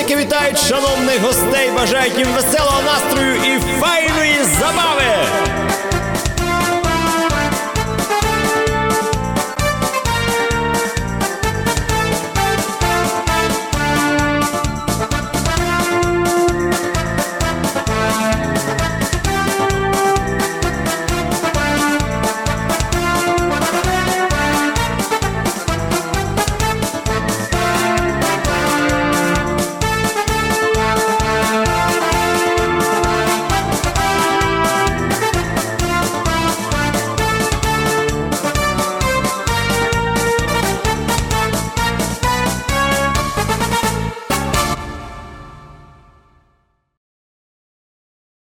Музики вітають шановних гостей, бажають їм веселого настрою і файної забави!